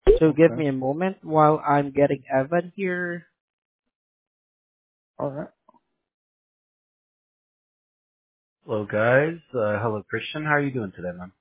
So give Okay. me a moment while I'm getting Evan here. All right. Hello, guys. Hello, Christian. How are you doing today, man?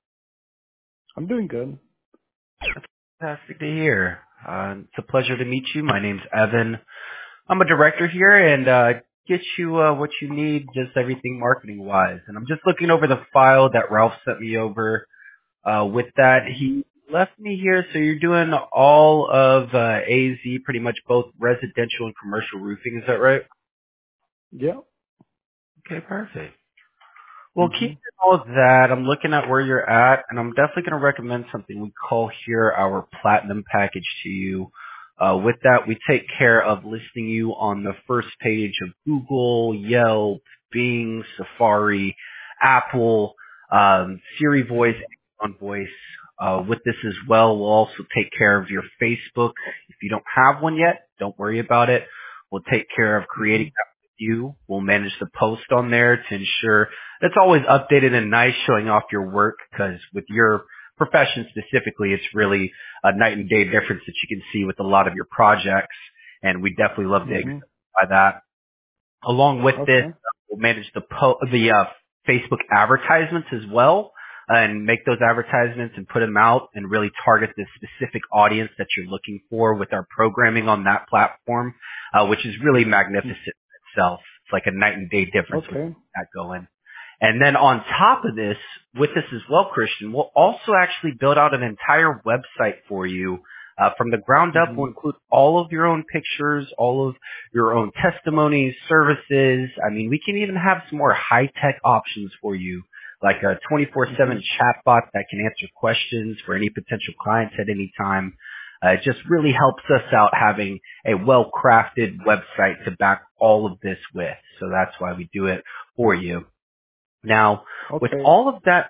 I'm doing good. Fantastic to hear. It's a pleasure to meet you. My name's Evan. I'm a director here and get you what you need, just everything marketing-wise. And I'm just looking over the file that Ralph sent me over. With that, Mm-hmm. he left me here. So you're doing all of AZ, pretty much both residential and commercial roofing. Is that right? Yeah. Okay, perfect. Well, Mm-hmm. keeping all of that, I'm looking at where you're at, and I'm definitely going to recommend something we call here our platinum package to you. With that, we take care of listing you on the first page of Google, Yelp, Bing, Safari, Apple, Siri Voice, Amazon Voice. With this as well, we'll also take care of your Facebook. If you don't have one yet, don't worry about it. We'll take care of creating Mm-hmm. that with you. We'll manage the post on there to ensure it's always updated and nice, showing off your work, because with your profession specifically, it's really a night and day difference that you can see with a lot of your projects, and we definitely love to Mm-hmm. exemplify that. Along with this, Okay. we'll manage the Facebook advertisements as well, and make those advertisements and put them out and really target the specific audience that you're looking for with our programming on that platform, which is really magnificent in itself. It's like a night and day difference with Okay. that going. And then on top of this, with this as well, Christian, we'll also actually build out an entire website for you. From the ground up, Mm-hmm. we'll include all of your own pictures, all of your own testimonies, services. I mean, we can even have some more high-tech options for you, like a Mm-hmm. 24/7 chatbot that can answer questions for any potential clients at any time. It just really helps us out having a well-crafted website to back all of this with. So that's why we do it for you. Now, with Okay. all of that,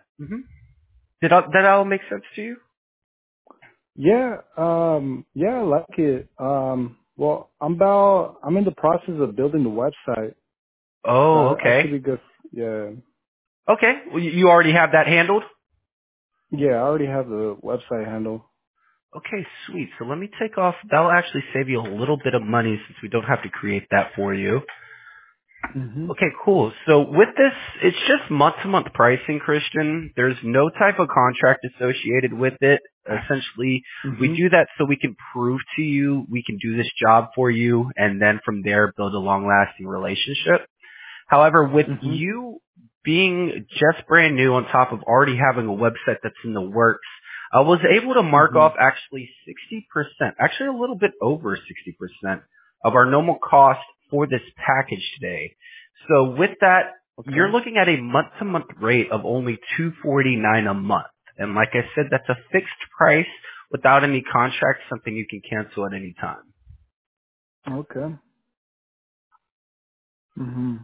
that all make sense to you? Yeah. Yeah, I like it. Well, I'm in the process of building the website. Oh, I should okay. be good. Yeah. Okay. Well, you already have that handled? Yeah, I already have the website handle. Okay, sweet. So let me take off. That'll actually save you a little bit of money since we don't have to create that for you. Mm-hmm. Okay, cool. So with this, it's just month-to-month pricing, Christian. There's no type of contract associated with it. Essentially, we Mm-hmm. do that so we can prove to you we can do this job for you, and then from there build a long-lasting relationship. However, with Mm-hmm. you being just brand new on top of already having a website that's in the works, I was able to mark Mm-hmm. off actually 60%, actually a little bit over 60% of our normal cost for this package today. So with that, you're Okay. looking at a month-to-month rate of only $249 a month. And like I said, that's a fixed price without any contract, something you can cancel at any time. Okay. Mm-hmm.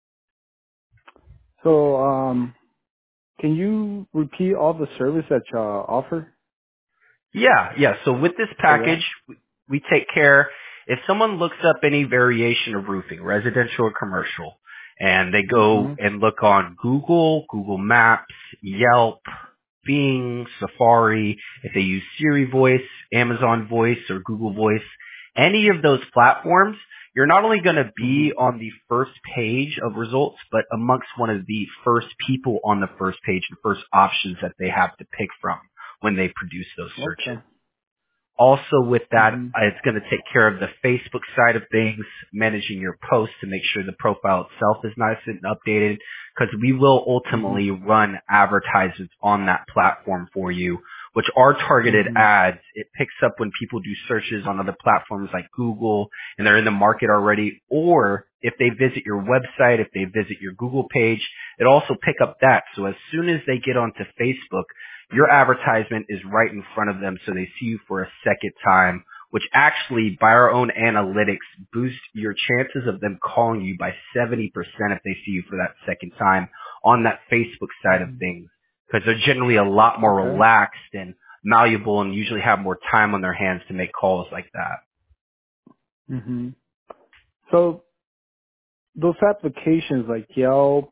So, can you repeat all the service that y'all offer? Yeah. So with this Oh yeah. package, we take care. If someone looks up any variation of roofing, residential or commercial, and they go Mhm. and look on Google, Google Maps, Yelp, Bing, Safari, if they use Siri Voice, Amazon Voice, or Google Voice, any of those platforms, you're not only going to be Mhm. on the first page of results, but amongst one of the first people on the first page and first options that they have to pick from when they produce those searches. Okay. Also with that, Mhm. it's going to take care of the Facebook side of things, managing your posts to make sure the profile itself is nice and updated, because we will Mhm. ultimately run advertisements on that platform for you, which are targeted Mhm. ads. It picks up when people do searches on other platforms like Google and they're in the market already, or if they visit your website, if they visit your Google page, it also pick up that. So as soon as they get onto Facebook, your advertisement is right in front of them so they see you for a second time, which actually, by our own analytics, boosts your chances of them calling you by 70% if they see you for that second time on that Facebook side of Mhm. things. Because they're generally a lot more Okay. relaxed and malleable and usually have more time on their hands to make calls like that. Mhm. So those applications like Yelp,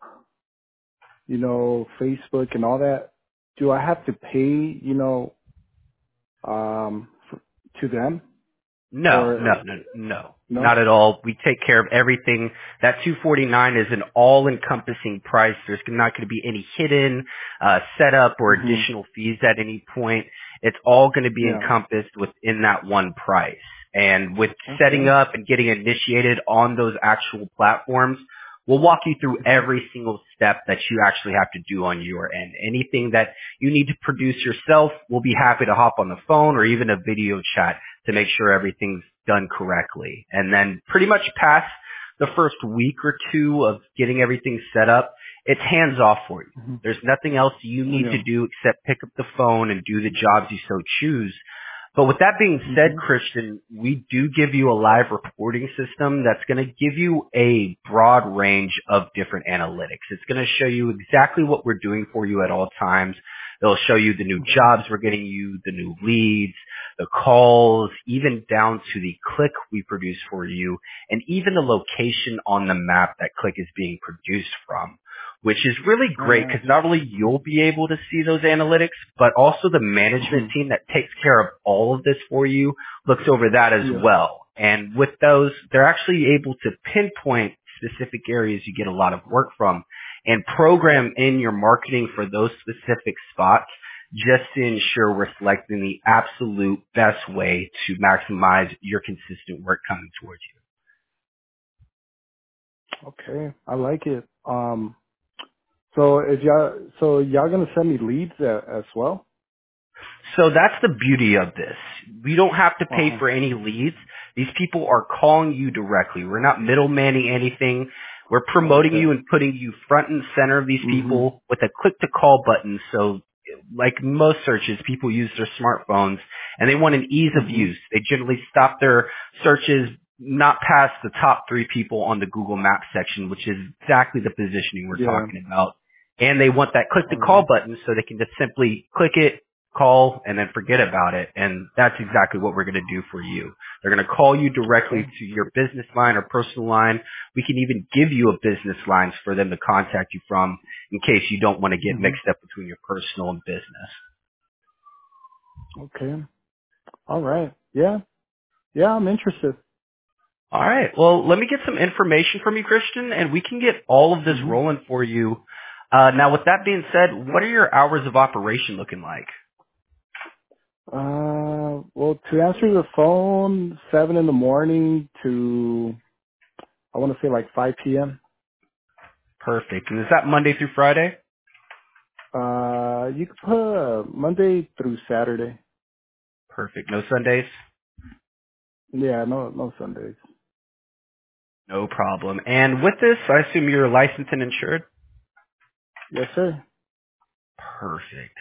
Facebook and all that, do I have to pay, to them No, or no, no, no, no? not at all. We take care of everything. That 249 is an all-encompassing price. There's not going to be any hidden setup or Mhm. additional fees at any point. It's all going to be Yeah. encompassed within that one price. And with setting Okay. up and getting initiated on those actual platforms, we'll walk you through Mhm. every single step that you actually have to do on your end. Anything that you need to produce yourself, we'll be happy to hop on the phone or even a video chat to make sure everything's done correctly. And then pretty much past the first week or two of getting everything set up, it's hands off for you. Mhm. There's nothing else you need to Yeah. do except pick up the phone and do the jobs you so choose. But with that being said, Mhm. Christian, we do give you a live reporting system that's going to give you a broad range of different analytics. It's going to show you exactly what we're doing for you at all times. It'll show you the new Mhm. jobs we're getting you, the new leads, the calls, even down to the click we produce for you, and even the location on the map that click is being produced from, which is really All great right. because not only you'll be able to see those analytics, but also the management Mhm. team that takes care of all of this for you looks over that as Yeah. well. And with those, they're actually able to pinpoint specific areas you get a lot of work from and program in your marketing for those specific spots just to ensure we're selecting the absolute best way to maximize your consistent work coming towards you. Okay. I like it. So y'all gonna send me leads as well? So that's the beauty of this. We don't have to Uh pay huh. for any leads. These people are calling you directly. We're not middlemaning anything. We're promoting Okay. you and putting you front and center of these Mhm. people with a click to call button. So like most searches, people use their smartphones and they want an ease of Mhm. use. They generally stop their searches not past the top 3 people on the Google Maps section, which is exactly the positioning we're Yeah. talking about. And they want that click to All call right. button so they can just simply click it, call, and then forget about it. And that's exactly what we're going to do for you. They're going to call you directly Okay. to your business line or personal line. We can even give you a business lines for them to contact you from in case you don't want to get Mhm. mixed up between your personal and business. Okay. All right. Yeah. Yeah. I'm interested. All right. Well, let me get some information from you, Christian, and we can get all of this Mhm. rolling for you. Now, with that being said, what are your hours of operation looking like? Well, to answer the phone, 7 in the morning to I want to say like 5 p.m. Perfect. And is that Monday through Friday? You could put Monday through Saturday. Perfect. No Sundays? Yeah, no Sundays. No problem. And with this, I assume you're licensed and insured? Yes, sir. Perfect.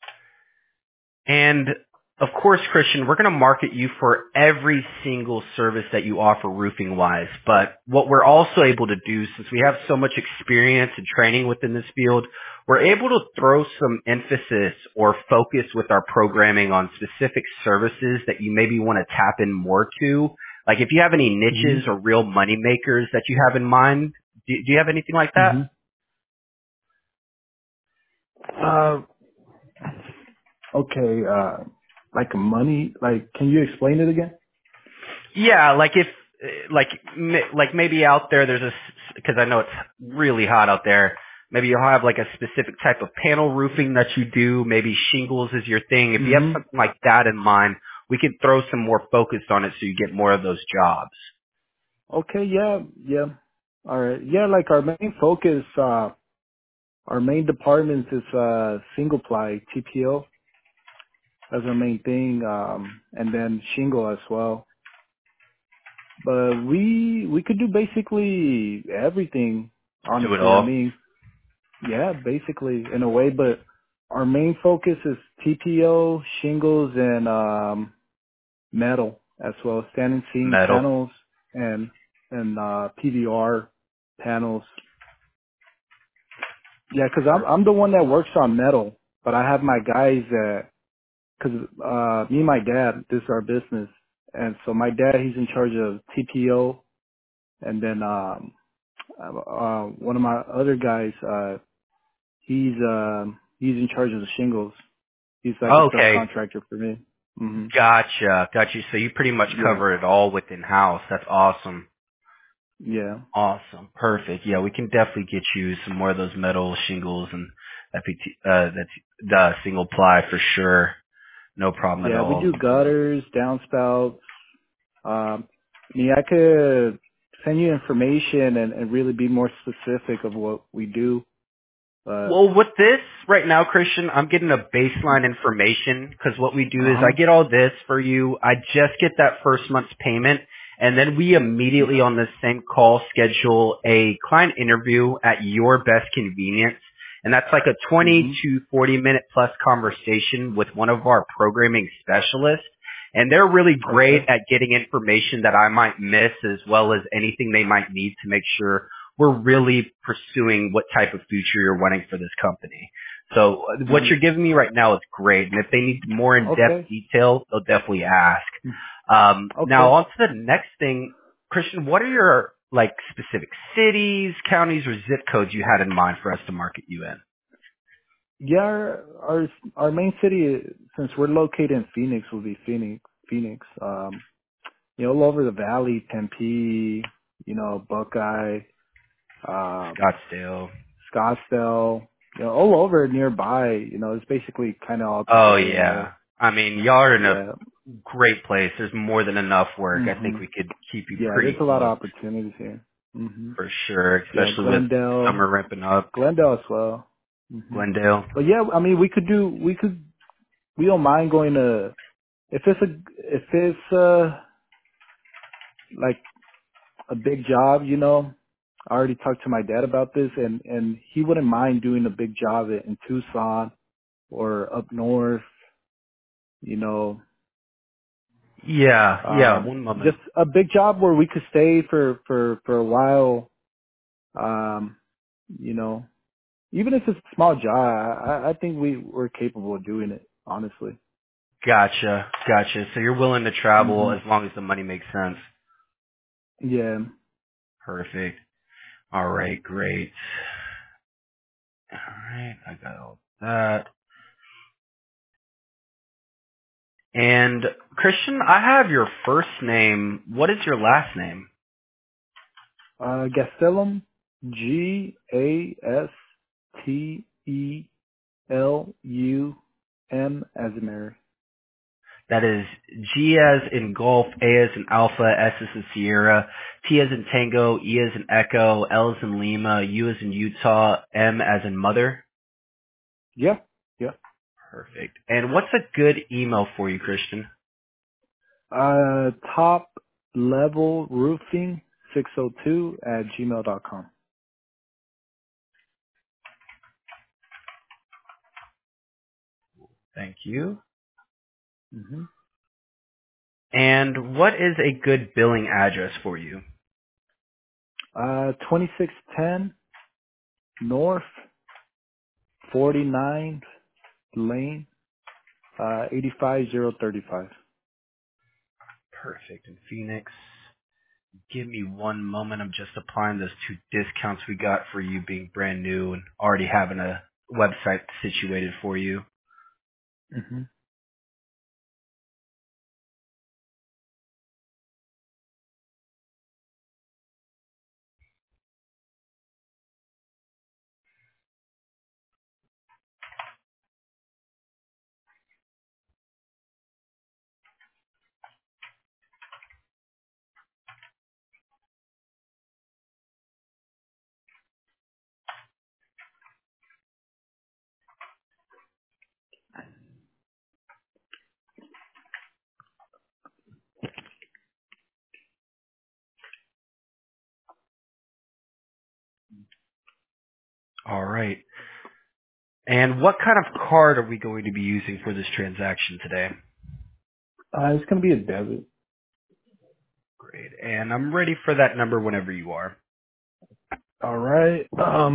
And of course, Christian, we're going to market you for every single service that you offer roofing wise. But what we're also able to do, since we have so much experience and training within this field, we're able to throw some emphasis or focus with our programming on specific services that you maybe want to tap in more to. Like if you have any Mhm. niches or real money makers that you have in mind, do you have anything like that? Mhm. Uh, okay. Like money. Like, can you explain it again? Yeah, like if, like maybe out there there's a, because I know it's really hot out there. Maybe you'll have like a specific type of panel roofing that you do. Maybe shingles is your thing. If you have Mhm. something like that in mind, we could throw some more focus on it so you get more of those jobs. Okay. Yeah. Yeah. All right. Yeah. Like our main focus, our main department is single ply TPO. That's our main thing. And then shingle as well. But we could do basically everything, Do it honestly. I all. mean, yeah, basically in a way, but our main focus is TPO, shingles, and metal as well, standing seam Metal. panels and PVR panels. Yeah, 'cause I'm the one that works on metal, but I have my guys that, 'cause me and my dad, this is our business, and so my dad, he's in charge of TPO, and then one of my other guys, he's in charge of the shingles. He's like a Okay. subcontractor for me. Hmm. Gotcha. So you pretty much Yeah. cover it all within house. That's awesome. Yeah. Awesome. Perfect. Yeah, we can definitely get you some more of those metal shingles and that's the single ply for sure. No problem at Yeah. We all. do gutters, downspouts. I mean, I could send you information and really be more specific of what we do. But Well, with this right now, Christian, I'm getting a baseline information because what we do is I uh-huh. get all this for you. I just get that first month's payment, and then we immediately on this same call schedule a client interview at your best convenience. And that's like a 20 Hmm. to 40 minute plus conversation with one of our programming specialists. And they're really great Okay. at getting information that I might miss as well as anything they might need to make sure we're really pursuing what type of future you're wanting for this company. So what Hmm. you're giving me right now is great. And if they need more in-depth Okay. detail, they'll definitely ask. Now Okay. on to the next thing. Christian, what are your like specific cities, counties, or zip codes you had in mind for us to market you in? Yeah, our main city, since we're located in Phoenix, will be Phoenix. Phoenix. All over the valley, Tempe, Buckeye, um, Scottsdale. Scottsdale, all over nearby. It's basically kind of all Oh together in yeah. there. I mean, y'all are in a Yeah. great place. There's more than enough work. I think Hmm. we could keep you Yeah, pretty there's a lot of close opportunities here. Hmm. for sure, Yeah, especially with summer ramping up. Glendale as well. Hmm. Glendale. But yeah, I mean, we don't mind going to if it's like a big job. I already talked to my dad about this, and he wouldn't mind doing a big job in Tucson or up north. You know, Yeah. One just moment. a big job where we could stay for a while. Um, you know, even if it's a small job, I think we're capable of doing it. Honestly. Gotcha. So you're willing to travel Hmm. as long as the money makes sense. Yeah. Perfect. All right, great. All right, I got all that. And Christian, I have your first name. What is your last name? Gastelum, Gastelum as in Mary. That is G as in golf, A as in alpha, S as in Sierra, T as in tango, E as in echo, L as in Lima, U as in Utah, M as in mother. Yeah. Yeah. Perfect. And what's a good email for you, Christian? Top level roofing 602 at gmail.com. Thank you. Mm-hmm. And what is a good billing address for you? 2610 North 49 Lane, 85035. Perfect. In Phoenix. Give me one moment. I'm just applying those two discounts we got for you being brand new and already having a website situated for you. Mm-hmm. All right. And what kind of card are we going to be using for this transaction today? It's going to be a debit. Great. And I'm ready for that number whenever you are. All right.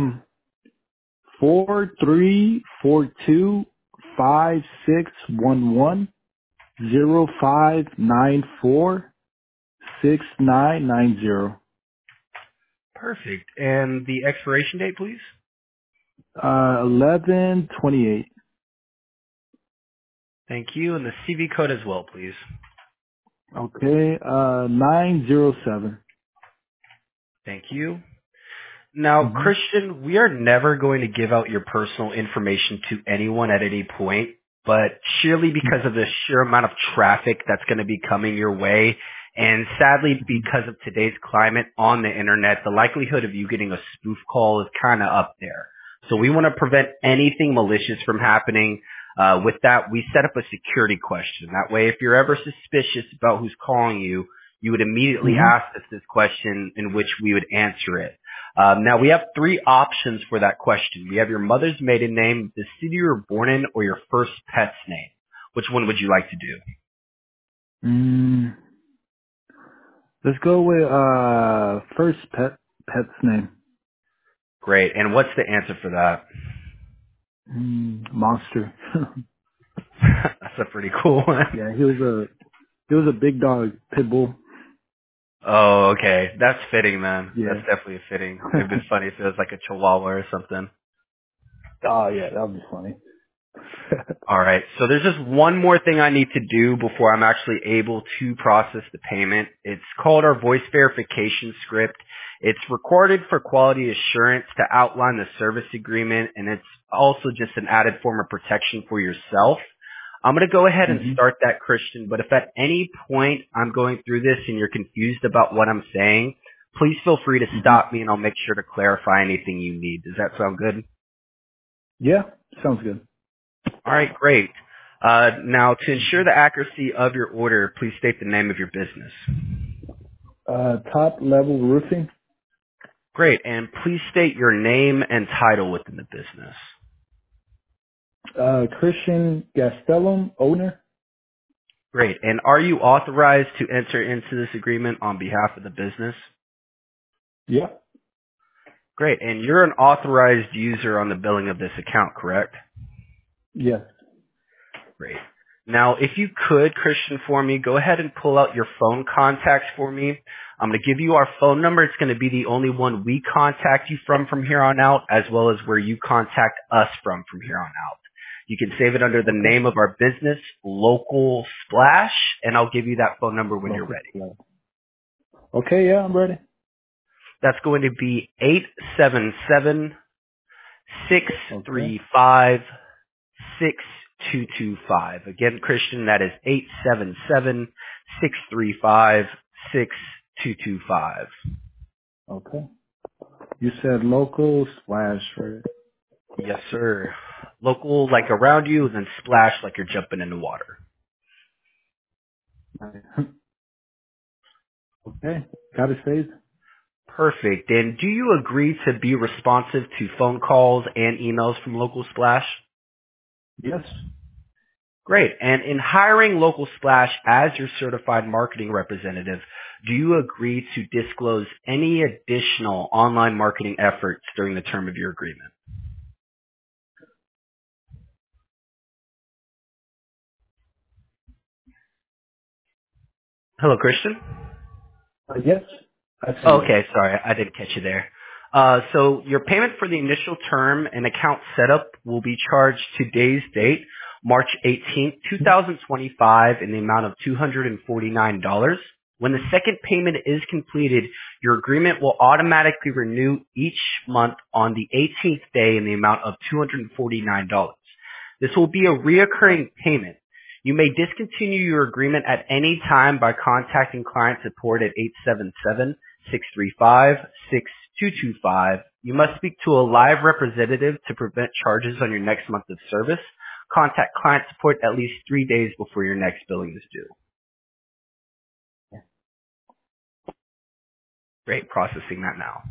4342561105946990. Perfect. And the expiration date, please? 1128. Thank you. And the CV code as well, please. Okay, 907. Thank you. Now, Mm-hmm. Christian, we are never going to give out your personal information to anyone at any point, but surely because of the sheer amount of traffic that's going to be coming your way, and sadly because of today's climate on the internet, the likelihood of you getting a spoof call is kind of up there. So we want to prevent anything malicious from happening. With that, we set up a security question. That way, if you're ever suspicious about who's calling you, you would immediately Mm-hmm. ask us this question in which we would answer it. Now, we have three options for that question. We have your mother's maiden name, the city you were born in, or your first pet's name. Which one would you like to do? Let's go with first pet's name. Great. And what's the answer for that? Monster. That's a pretty cool one. Yeah, he was a big dog, pit bull. Oh, okay. That's fitting, man. That's Yeah. definitely fitting. It'd been funny if it was like a chihuahua or something. Oh yeah, that would be funny. All right. So there's just one more thing I need to do before I'm actually able to process the payment. It's called our voice verification script. It's recorded for quality assurance to outline the service agreement, and it's also just an added form of protection for yourself. I'm going to go ahead and Mm-hmm. start that, Christian, but if at any point I'm going through this and you're confused about what I'm saying, please feel free to Mm-hmm. stop me and I'll make sure to clarify anything you need. Does that sound good? Yeah, sounds good. All right, great. Now, to ensure the accuracy of your order, please state the name of your business. Top level roofing. Great, and please state your name and title within the business. Christian Gastelum, owner. Great, and are you authorized to enter into this agreement on behalf of the business? Yeah. Great, and you're an authorized user on the billing of this account, correct? Yes. Great. Now, if you could, Christian, for me, go ahead and pull out your phone contacts for me. I'm going to give you our phone number. It's going to be the only one we contact you from here on out, as well as where you contact us from here on out. You can save it under the name of our business, Local Splash, and I'll give you that phone number when you're ready. Okay, yeah, I'm ready. That's going to be 877 Okay. 635 6225. Again, Christian, that is 877-635-6225. Okay. You said local splash, right? Yes, sir. Local, like around you, and then splash like you're jumping into water. Okay. Got it saved? Perfect. And do you agree to be responsive to phone calls and emails from Local Splash? Yes. Great. And in hiring Local Splash as your certified marketing representative, do you agree to disclose any additional online marketing efforts during the term of your agreement? Hello, Christian? Yes. I said Oh, yes. okay, sorry, I didn't catch you there. So your payment for the initial term and account setup will be charged today's date, March 18th, 2025, in the amount of $249. When the second payment is completed, your agreement will automatically renew each month on the 18th day in the amount of $249. This will be a reoccurring payment. You may discontinue your agreement at any time by contacting client support at 877-635-6225. You must speak to a live representative to prevent charges on your next month of service. Contact client support at least 3 days before your next billing is due. Great, processing that now.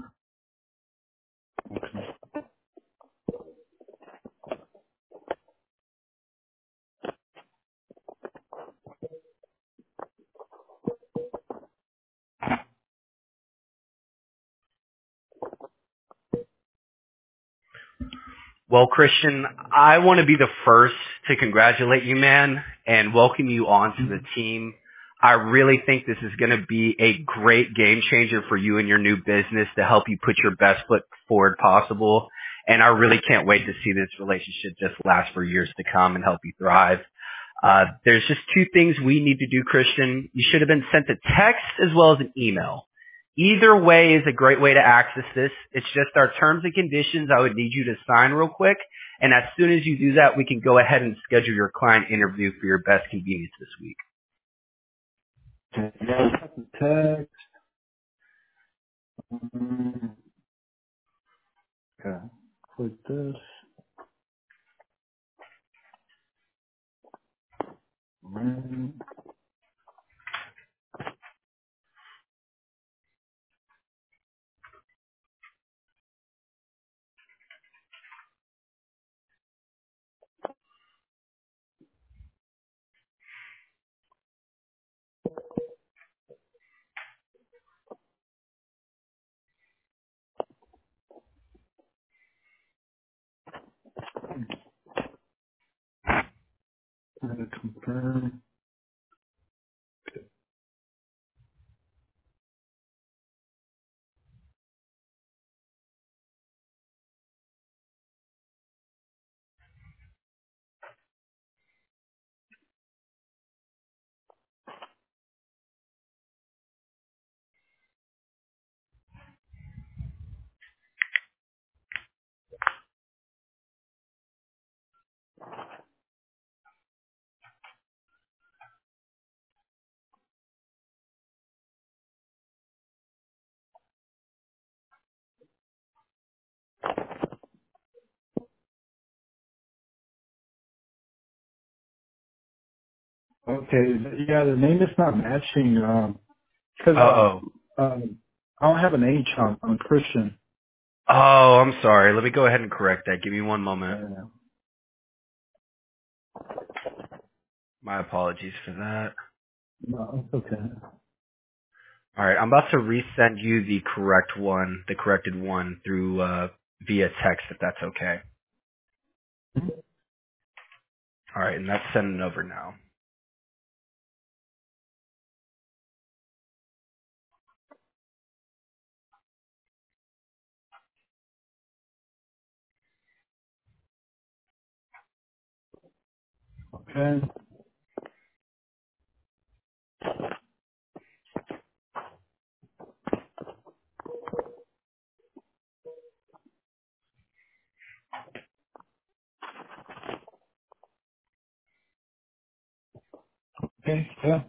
Well, Christian, I want to be the first to congratulate you, man, and welcome you onto the team. I really think this is going to be a great game changer for you and your new business to help you put your best foot forward possible. And I really can't wait to see this relationship just last for years to come and help you thrive. There's just two things we need to do, Christian. You should have been sent a text as well as an email. Either way is a great way to access this. It's just our terms and conditions I would need you to sign real quick. And as soon as you do that, we can go ahead and schedule your client interview for your best convenience this week. Okay, yeah, I got the text. Mm, okay, click this. Mm, I'm gonna confirm. Okay, yeah, the name is not matching. Because Uh-oh. I don't have an H on Christian. Oh, I'm sorry. Let me go ahead and correct that. Give me one moment. Uh, My apologies for that. no, it's okay. All right, I'm about to resend you the corrected one through via text if that's okay. All right, and that's sending over now. Okay. Okay, yeah.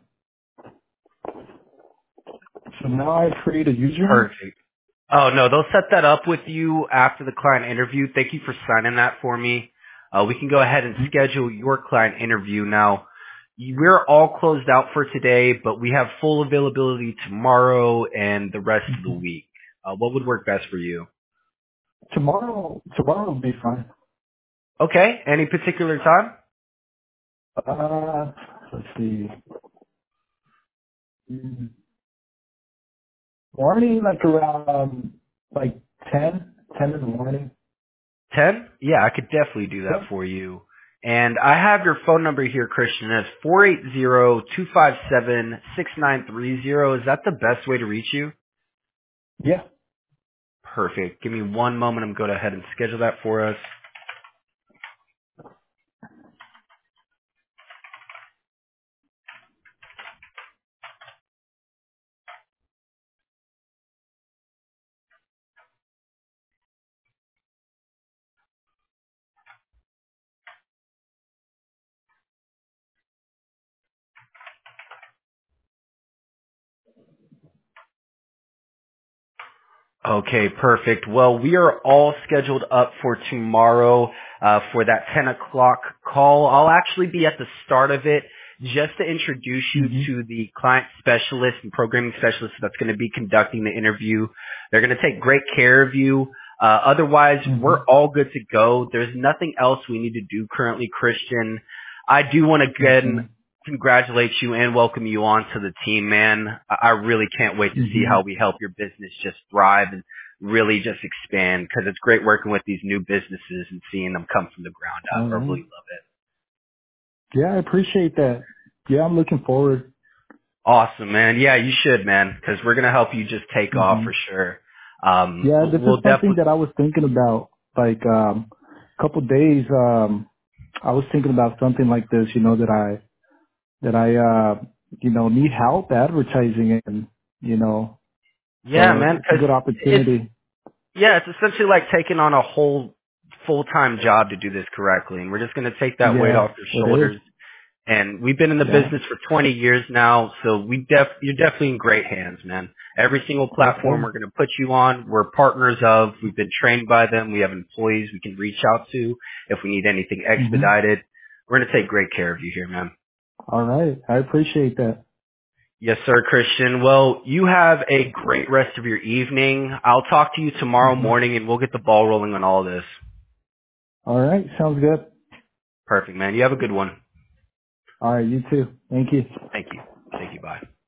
So now I create a username? Perfect. Oh no, they'll set that up with you after the client interview. Thank you for signing that for me. We can go ahead and schedule your client interview now. We're all closed out for today, but we have full availability tomorrow and the rest of the week. What would work best for you? Tomorrow will be fine. Okay. Any particular time? Let's see. Mm, Morning, like around, like 10 in the morning. 10? Yeah, I could definitely do that Yeah. for you. And I have your phone number here, Christian, as 480-257-6930. Is that the best way to reach you? Yeah. Perfect. Give me one moment. I'm going to go ahead and schedule that for us. Okay, perfect. Well, we are all scheduled up for tomorrow for that 10 o'clock call. I'll actually be at the start of it just to introduce you Mm-hmm. to the client specialist and programming specialist that's going to be conducting the interview. They're going to take great care of you. Otherwise, Mm-hmm. we're all good to go. There's nothing else we need to do currently, Christian. I do want to again Okay. congratulate you and welcome you onto the team, man. I really can't wait to see Mm-hmm. how we help your business just thrive and really just expand because it's great working with these new businesses and seeing them come from the ground up. All I right. really love it. Yeah, I appreciate that. Yeah, I'm looking forward. Awesome, man. Yeah, you should, man, because we're going to help you just take off Mm-hmm. for sure. Yeah, this is We'll something definitely, that I was thinking about, like, couple days, I was thinking about something like this, that I need help advertising and, Yeah, so man, it's a because good opportunity. it's essentially like taking on a whole full-time job to do this correctly, and we're just going to take that weight Yeah, off your it is. shoulders. And we've been in the Yeah. business for 20 years now, so you're definitely in great hands, man. Every single platform Okay. we're going to put you on, we're partners of. We've been trained by them. We have employees we can reach out to if we need anything hmm expedited. We're going to take great care of you here, man. All right. I appreciate that. Yes, sir, Christian. Well, you have a great rest of your evening. I'll talk to you tomorrow hmm morning, and we'll get the ball rolling on all this. All right. Sounds good. Perfect, man. You have a good one. All right. You too. Thank you. Thank you. Thank you. Bye.